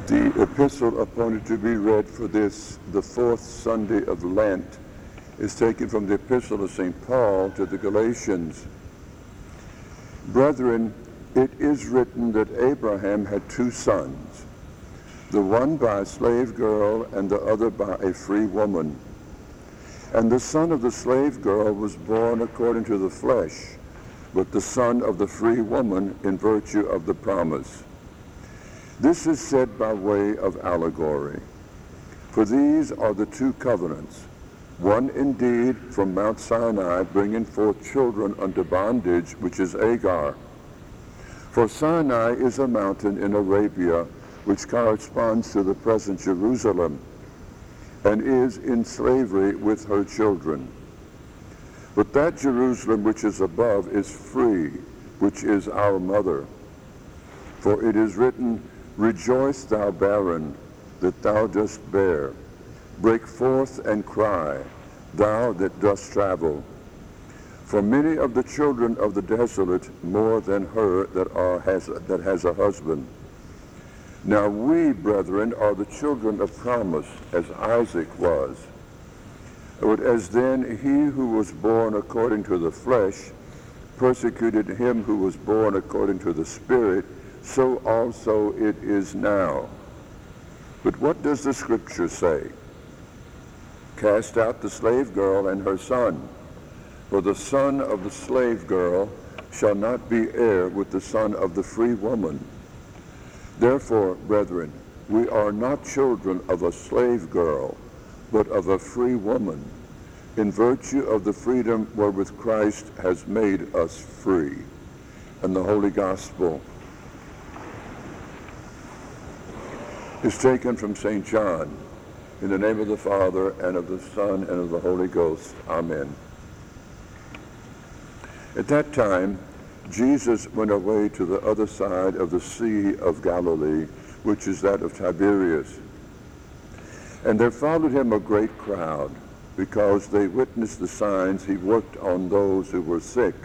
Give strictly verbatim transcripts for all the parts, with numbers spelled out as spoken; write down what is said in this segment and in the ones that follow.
The epistle appointed to be read for this, the fourth Sunday of Lent, is taken from the epistle of Saint Paul to the Galatians. Brethren, it is written that Abraham had two sons, the one by a slave girl and the other by a free woman. And the son of the slave girl was born according to the flesh, but the son of the free woman in virtue of the promise. This is said by way of allegory. For these are the two covenants, one indeed from Mount Sinai, bringing forth children unto bondage, which is Agar. For Sinai is a mountain in Arabia, which corresponds to the present Jerusalem, and is in slavery with her children. But that Jerusalem which is above is free, which is our mother. For it is written, Rejoice, thou barren, that thou dost bear. Break forth and cry, thou that dost travel. For many of the children of the desolate more than her that are has that has a husband. Now we, brethren, are the children of promise, as Isaac was. But as then he who was born according to the flesh persecuted him who was born according to the Spirit, so also it is now. But what does the Scripture say? Cast out the slave girl and her son, for the son of the slave girl shall not be heir with the son of the free woman. Therefore, brethren, we are not children of a slave girl, but of a free woman, in virtue of the freedom wherewith Christ has made us free. And the Holy Gospel is taken from Saint John. In the name of the Father, and of the Son, and of the Holy Ghost. Amen. At that time, Jesus went away to the other side of the Sea of Galilee, which is that of Tiberias. And there followed him a great crowd, because they witnessed the signs he worked on those who were sick.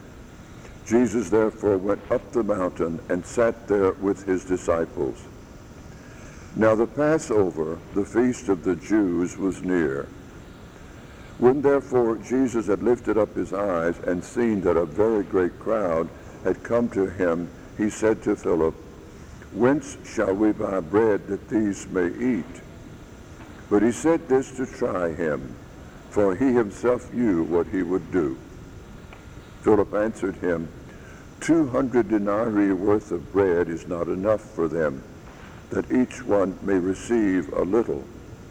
Jesus therefore went up the mountain and sat there with his disciples. Now the Passover, the feast of the Jews, was near. When therefore Jesus had lifted up his eyes and seen that a very great crowd had come to him, he said to Philip, Whence shall we buy bread that these may eat? But he said this to try him, for he himself knew what he would do. Philip answered him, Two hundred denarii worth of bread is not enough for them, that each one may receive a little.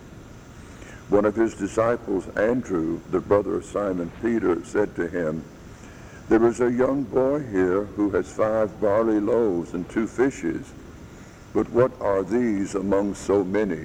One of his disciples, Andrew, the brother of Simon Peter, said to him, There is a young boy here who has five barley loaves and two fishes, but what are these among so many?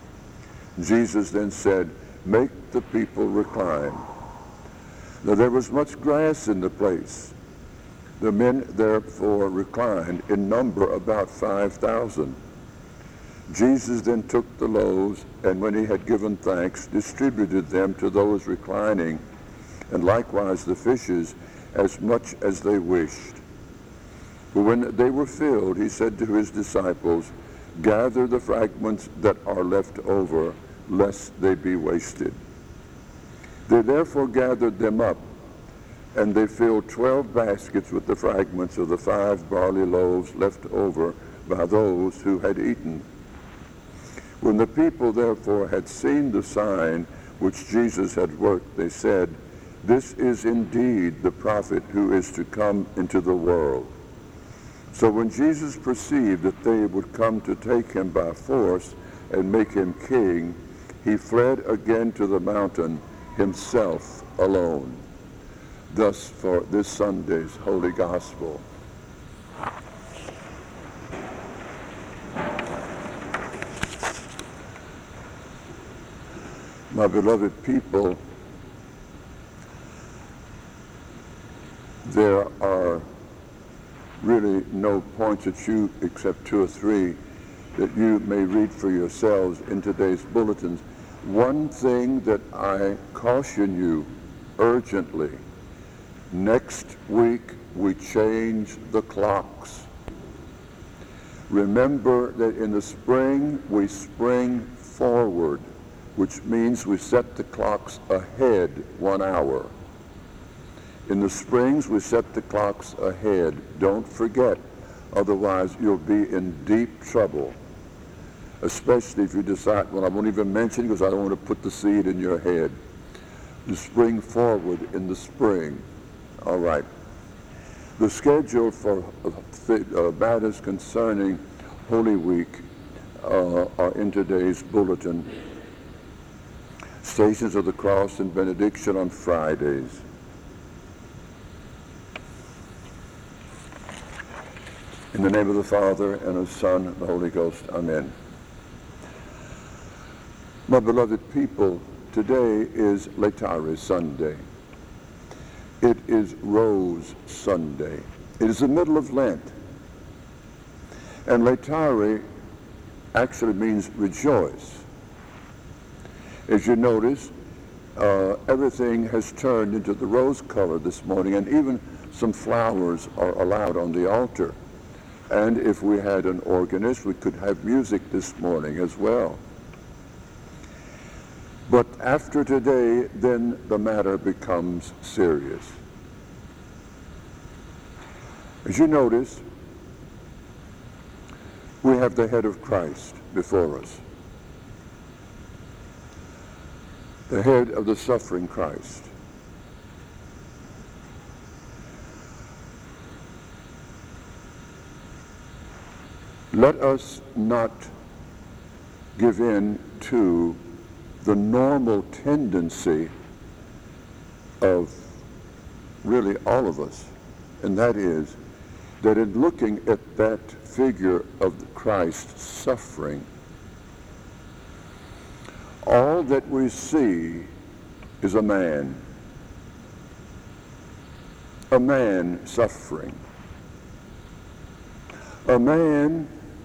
Jesus then said, Make the people recline. Now there was much grass in the place. The men therefore reclined, in number about five thousand. Jesus then took the loaves, and when he had given thanks, distributed them to those reclining, and likewise the fishes, as much as they wished. But when they were filled, he said to his disciples, Gather the fragments that are left over, lest they be wasted. They therefore gathered them up, and they filled twelve baskets with the fragments of the five barley loaves left over by those who had eaten. When the people therefore had seen the sign which Jesus had worked, they said, This is indeed the prophet who is to come into the world. So when Jesus perceived that they would come to take him by force and make him king, he fled again to the mountain, himself alone. Thus for this Sunday's Holy Gospel. My beloved people, there are really no points at you except two or three that you may read for yourselves in today's bulletins. One thing that I caution you urgently, next week we change the clocks. Remember that in the spring we spring forward, which means we set the clocks ahead one hour. In the springs we set the clocks ahead. Don't forget, otherwise you'll be in deep trouble. Especially if you decide, well, I won't even mention because I don't want to put the seed in your head. You spring forward in the spring. All right. The schedule for uh, matters concerning Holy Week uh, are in today's bulletin. Stations of the Cross and Benediction on Fridays. In the name of the Father, and of the Son, and the Holy Ghost. Amen. My beloved people, today is Laetare Sunday. It is Rose Sunday. It is the middle of Lent. And Laetare actually means rejoice. As you notice, uh, everything has turned into the rose color this morning, and even some flowers are allowed on the altar. And if we had an organist, we could have music this morning as well. But after today, then the matter becomes serious. As you notice, we have the head of Christ before us. The head of the suffering Christ. Let us not give in to the normal tendency of really all of us, and that is that in looking at that figure of Christ suffering, all that we see is a man, a man suffering, a man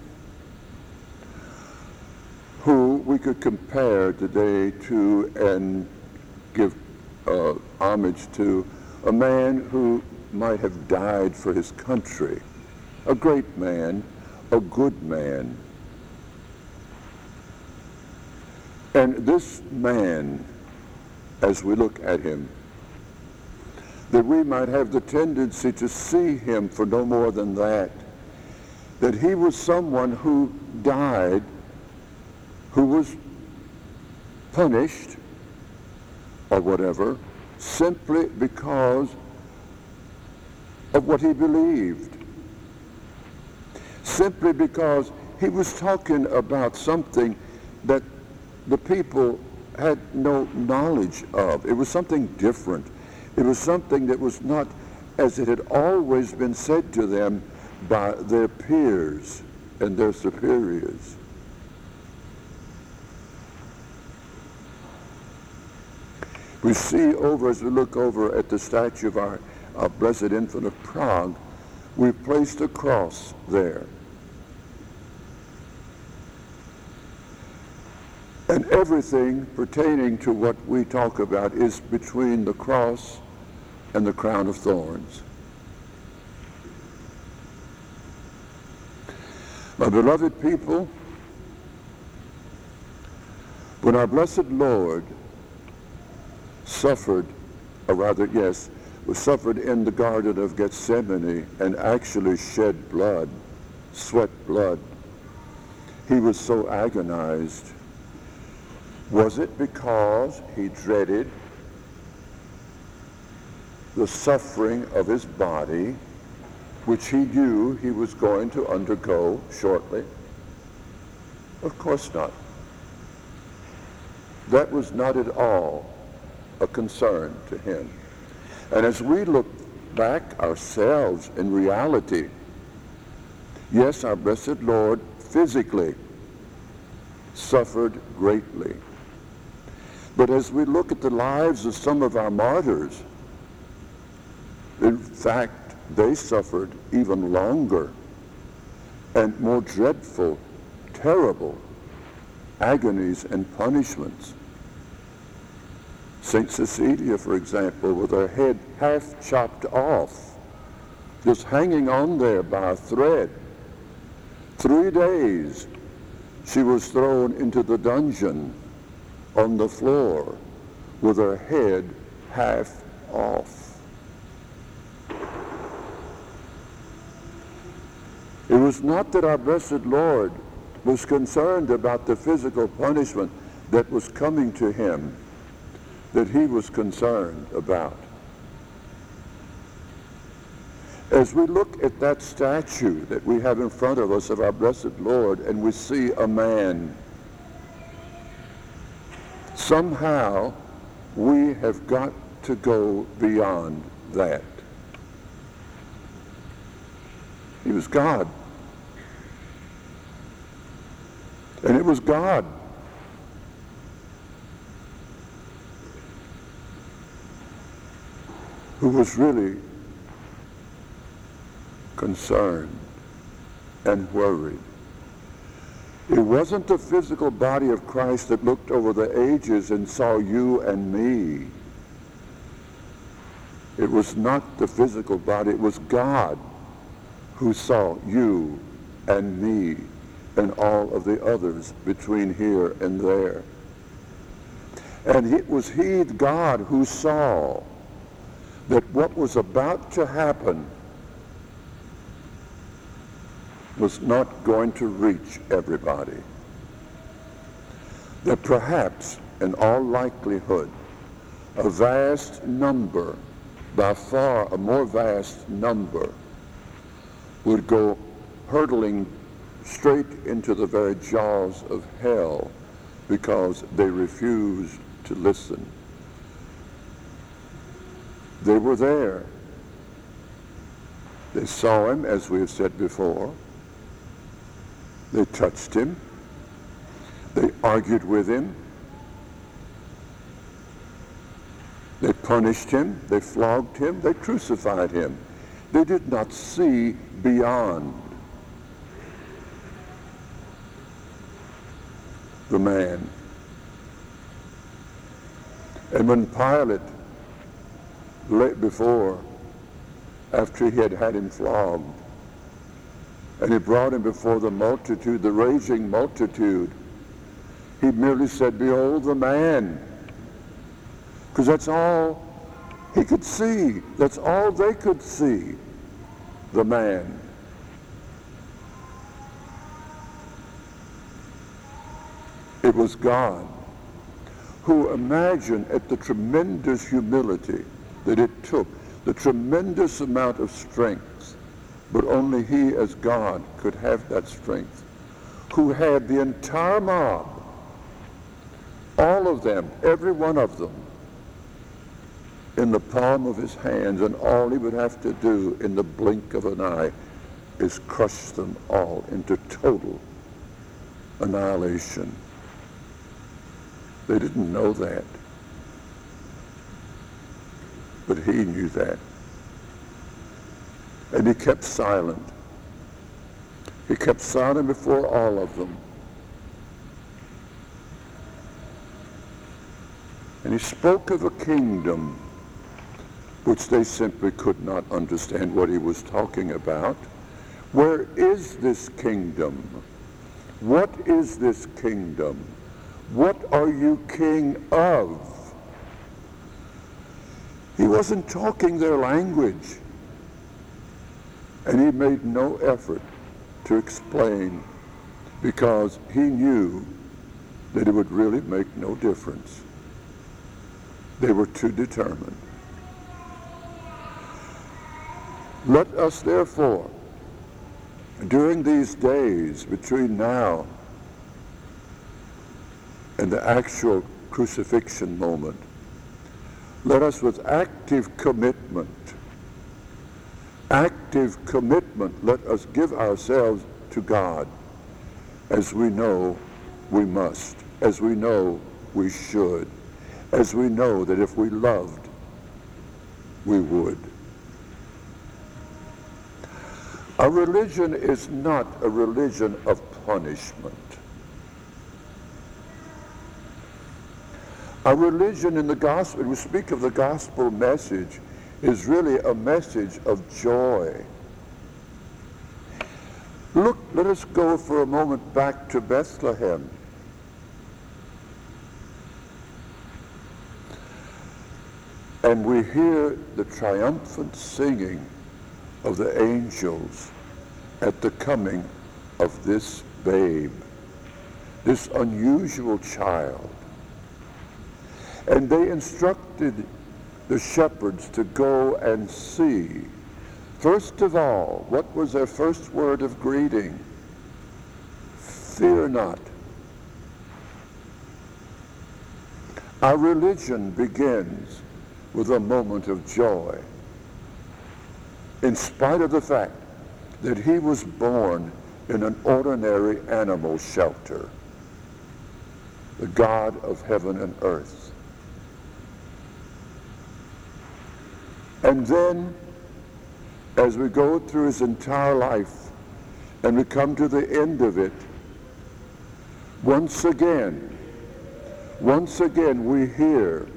who we could compare today to and give uh, homage to, a man who might have died for his country, a great man, a good man. And this man, as we look at him, that we might have the tendency to see him for no more than that, that he was someone who died, who was punished or whatever, simply because of what he believed. Simply because he was talking about something that the people had no knowledge of. It was something different. It was something that was not as it had always been said to them by their peers and their superiors. We see over, as we look over at the statue of our, our Blessed Infant of Prague, we've placed a cross there. And everything pertaining to what we talk about is between the cross and the crown of thorns. My beloved people, when our blessed Lord suffered, or rather, yes, was suffered in the Garden of Gethsemane and actually shed blood, sweat blood, he was so agonized. Was it because he dreaded the suffering of his body, which he knew he was going to undergo shortly? Of course not. That was not at all a concern to him. And as we look back ourselves in reality, yes, our blessed Lord physically suffered greatly. But as we look at the lives of some of our martyrs, in fact, they suffered even longer and more dreadful, terrible agonies and punishments. Saint Cecilia, for example, with her head half chopped off, just hanging on there by a thread, Three days she was thrown into the dungeon on the floor with her head half off. It was not that our blessed Lord was concerned about the physical punishment that was coming to him, that he was concerned about. As we look at that statue that we have in front of us of our blessed Lord, and we see a man, somehow we have got to go beyond that. He was God. And it was God who was really concerned and worried. It wasn't the physical body of Christ that looked over the ages and saw you and me. It was not the physical body, it was God who saw you and me and all of the others between here and there. And it was he, God, who saw that what was about to happen was not going to reach everybody. That perhaps, in all likelihood, a vast number, by far a more vast number, would go hurtling straight into the very jaws of hell because they refused to listen. They were there. They saw him, as we have said before. They touched him. They argued with him. They punished him. They flogged him. They crucified him. They did not see beyond the man. And when Pilate, late before, after he had had him flogged, and he brought him before the multitude, the raging multitude, he merely said, "Behold the man." Because that's all he could see. That's all they could see, the man. It was God who imagined at the tremendous humility that it took, the tremendous amount of strength, but only he as God could have that strength, who had the entire mob, all of them, every one of them, in the palm of his hands, and all he would have to do in the blink of an eye is crush them all into total annihilation. They didn't know that, but he knew that. And he kept silent. He kept silent before all of them. And he spoke of a kingdom which they simply could not understand what he was talking about. Where is this kingdom? What is this kingdom? What are you king of? He wasn't talking their language. And he made no effort to explain, because he knew that it would really make no difference. They were too determined. Let us therefore, during these days between now and the actual crucifixion moment, let us with active commitment, active commitment, let us give ourselves to God as we know we must, as we know we should, as we know that if we loved, we would. Our religion is not a religion of punishment. Our religion in the gospel, we speak of the gospel message, is really a message of joy. Look let us go for a moment back to Bethlehem. And we hear the triumphant singing of the angels at the coming of this babe, this unusual child. And they instructed the shepherds to go and see. First of all, what was their first word of greeting? Fear not. Our religion begins with a moment of joy, in spite of the fact that he was born in an ordinary animal shelter, the God of heaven and earth. And then, as we go through his entire life and we come to the end of it, once again, once again we hear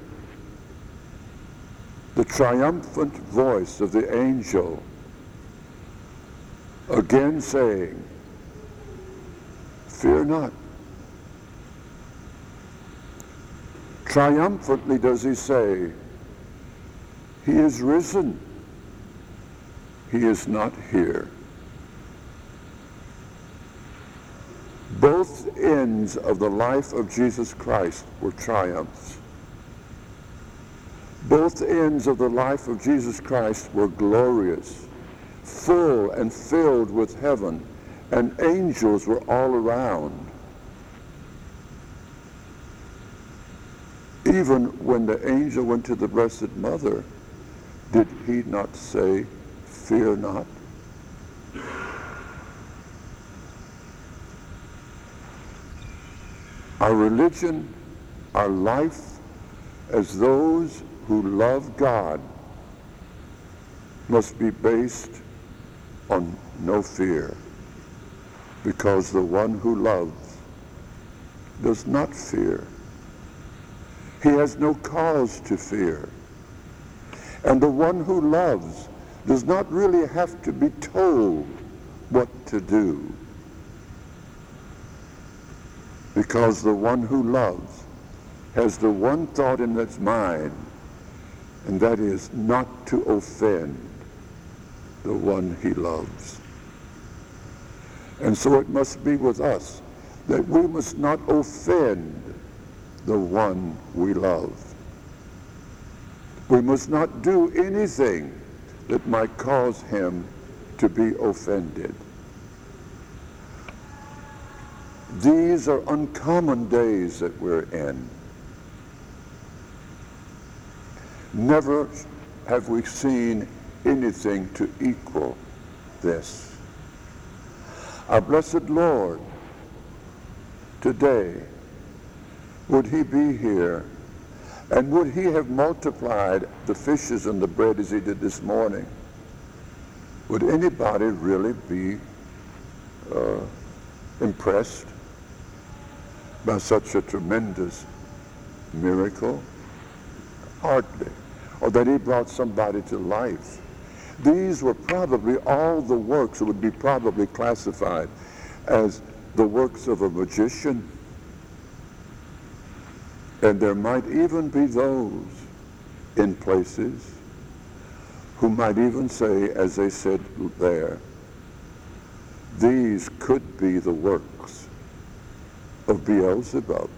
the triumphant voice of the angel again saying, fear not. Triumphantly does he say, he is risen. He is not here. Both ends of the life of Jesus Christ were triumphs. Both ends of the life of Jesus Christ were glorious, full and filled with heaven, and angels were all around. Even when the angel went to the Blessed Mother, did he not say, fear not? Our religion, our life as those who love God must be based on no fear, because the one who loves does not fear. He has no cause to fear. And the one who loves does not really have to be told what to do, because the one who loves has the one thought in its mind, and that is not to offend the one he loves. And so it must be with us that we must not offend the one we love. We must not do anything that might cause him to be offended. These are uncommon days that we're in. Never have we seen anything to equal this. Our blessed Lord, today, would he be here, and would he have multiplied the fishes and the bread as he did this morning? Would anybody really be uh, impressed by such a tremendous miracle? Hardly. Or that he brought somebody to life. These were probably all the works that would be probably classified as the works of a magician. And there might even be those in places who might even say, as they said there, these could be the works of Beelzebub.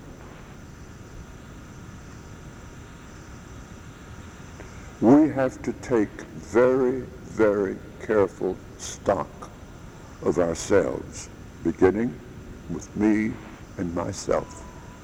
We have to take very, very careful stock of ourselves, beginning with me and myself.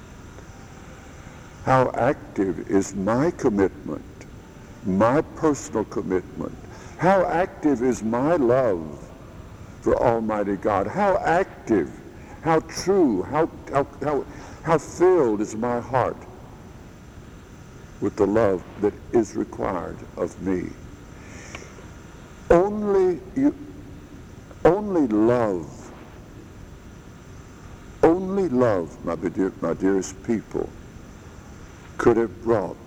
How active is my commitment, my personal commitment? How active is my love for Almighty God? How active, how true, how, how, how, how filled is my heart with the love that is required of me? Only you, only love, only love, my, dear, my dearest people, could have brought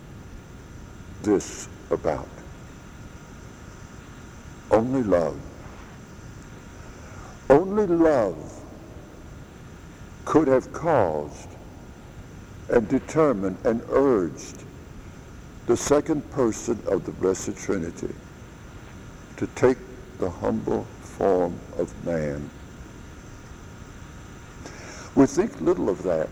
this about. Only love. Only only love could have caused and determined and urged the second person of the Blessed Trinity to take the humble form of man. We think little of that.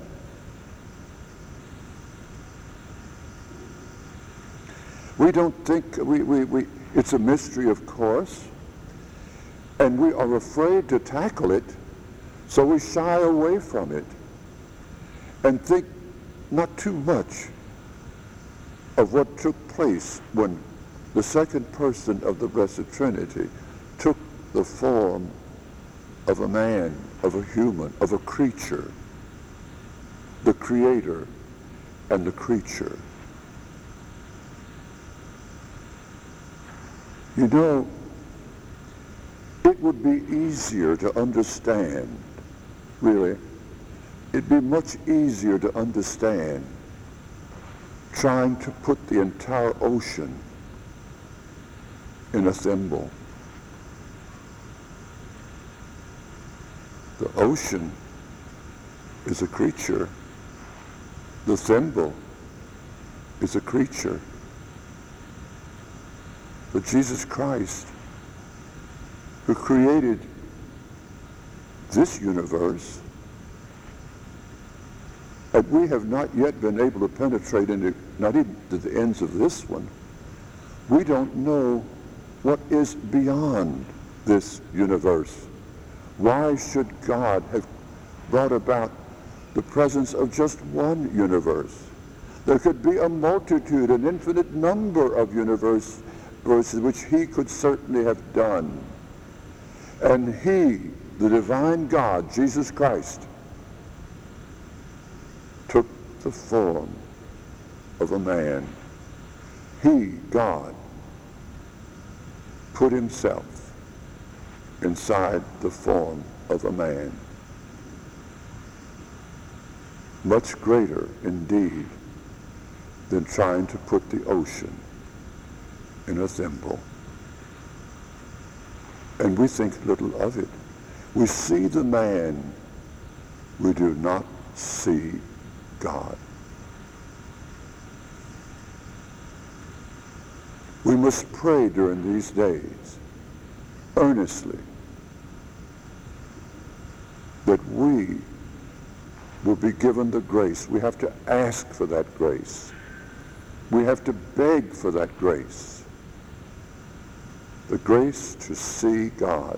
We don't think, we, we, we, it's a mystery, of course, and we are afraid to tackle it, so we shy away from it and think not too much of what took place when the second person of the Blessed Trinity took the form of a man, of a human, of a creature, the Creator and the creature. You know, it would be easier to understand, really, it'd be much easier to understand trying to put the entire ocean in a thimble. The ocean is a creature. The thimble is a creature. But Jesus Christ, who created this universe, and we have not yet been able to penetrate into, not even to the ends of this one. We don't know what is beyond this universe. Why should God have brought about the presence of just one universe? There could be a multitude, an infinite number of universes, which he could certainly have done. And he, the divine God, Jesus Christ, took the form of a man. He, God, put himself inside the form of a man. Much greater, indeed, than trying to put the ocean in a thimble. And we think little of it. We see the man, we do not see God. We must pray during these days, earnestly, that we will be given the grace. We have to ask for that grace. We have to beg for that grace. The grace to see God.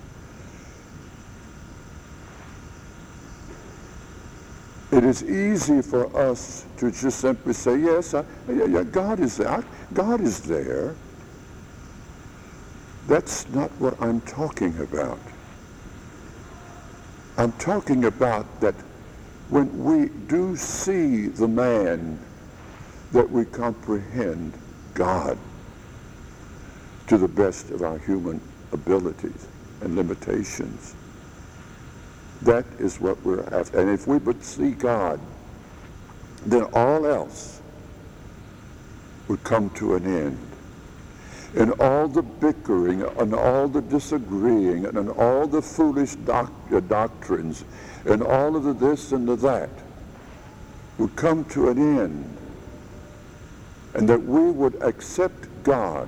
It is easy for us to just simply say, yes, I, yeah, yeah, God is there. God is there. That's not what I'm talking about. I'm talking about that when we do see the man, that we comprehend God to the best of our human abilities and limitations. That is what we're after. And if we but see God, then all else would come to an end. And all the bickering and all the disagreeing and all the foolish doc- uh, doctrines and all of the this and the that would come to an end. And that we would accept God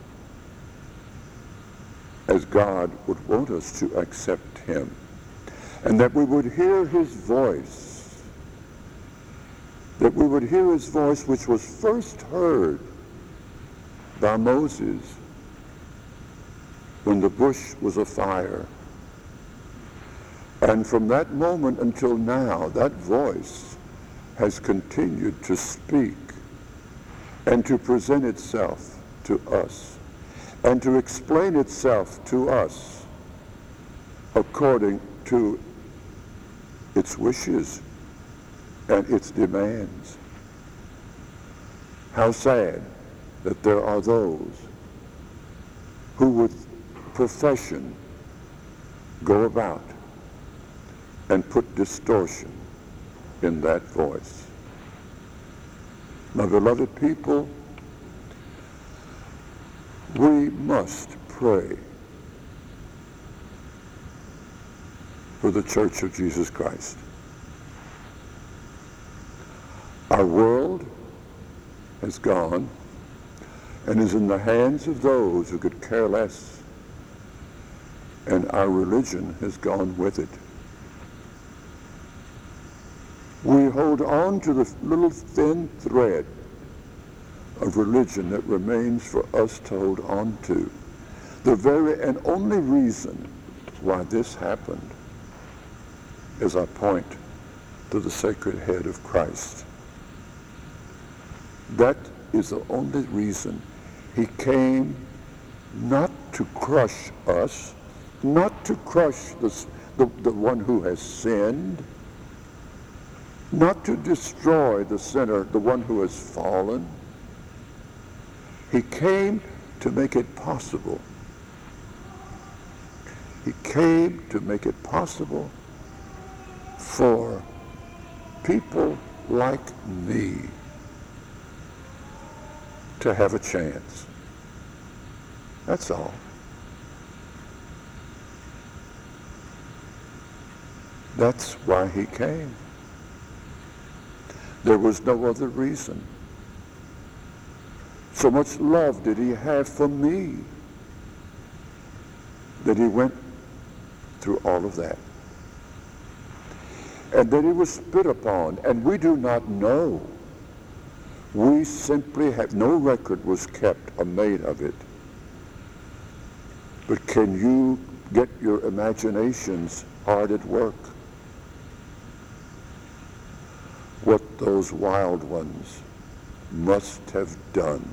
as God would want us to accept him. And that we would hear his voice. That we would hear his voice, which was first heard by Moses when the bush was afire. And from that moment until now, that voice has continued to speak and to present itself to us and to explain itself to us according to its wishes and its demands. How sad that there are those who with profession go about and put distortion in that voice. My beloved people, we must pray for the Church of Jesus Christ. Our world has gone and is in the hands of those who could care less, and our religion has gone with it. We hold on to the little thin thread of religion that remains for us to hold on to. The very and only reason why this happened is I point to the sacred head of Christ. That is the only reason. He came not to crush us, not to crush the, the, the one who has sinned, not to destroy the sinner, the one who has fallen. He came to make it possible. He came to make it possible for people like me to have a chance. That's all. That's why he came. There was no other reason. So much love did he have for me that he went through all of that. And then he was spit upon, and we do not know. We simply have, no record was kept or made of it. But can you get your imaginations hard at work? What those wild ones must have done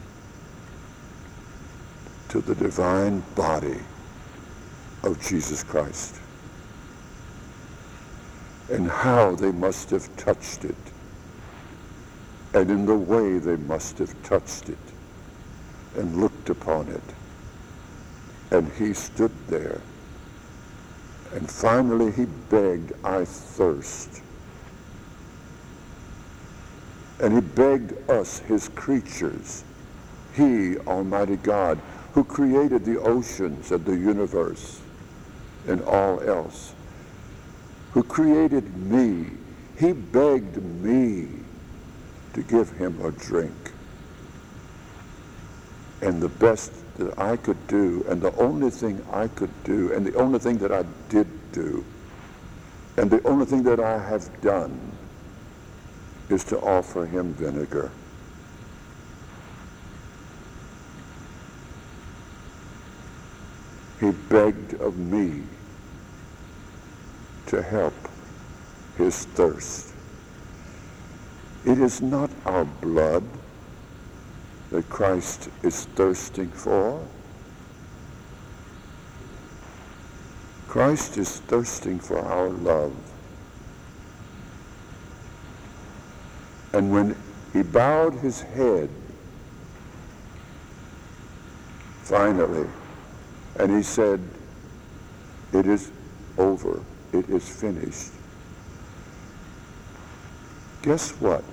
to the divine body of Jesus Christ, and how they must have touched it, and in the way they must have touched it and looked upon it. And he stood there, and finally he begged, "I thirst." And he begged us, his creatures, he, Almighty God, who created the oceans and the universe and all else, who created me. He begged me to give him a drink. And the best that I could do, and the only thing I could do, and the only thing that I did do, and the only thing that I have done, is to offer him vinegar. He begged of me to help his thirst. It is not our blood that Christ is thirsting for. Christ is thirsting for our love. And when he bowed his head, finally, and he said, "It is over. It is finished." Guess what?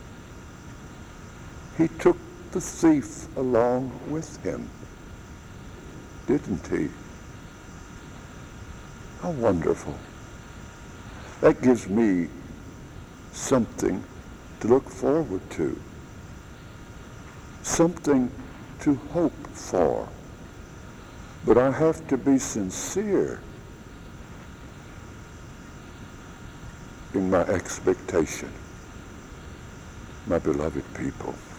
He took the thief along with him, didn't he? How wonderful. That gives me something to look forward to, something to hope for. But I have to be sincere in my expectation, my beloved people.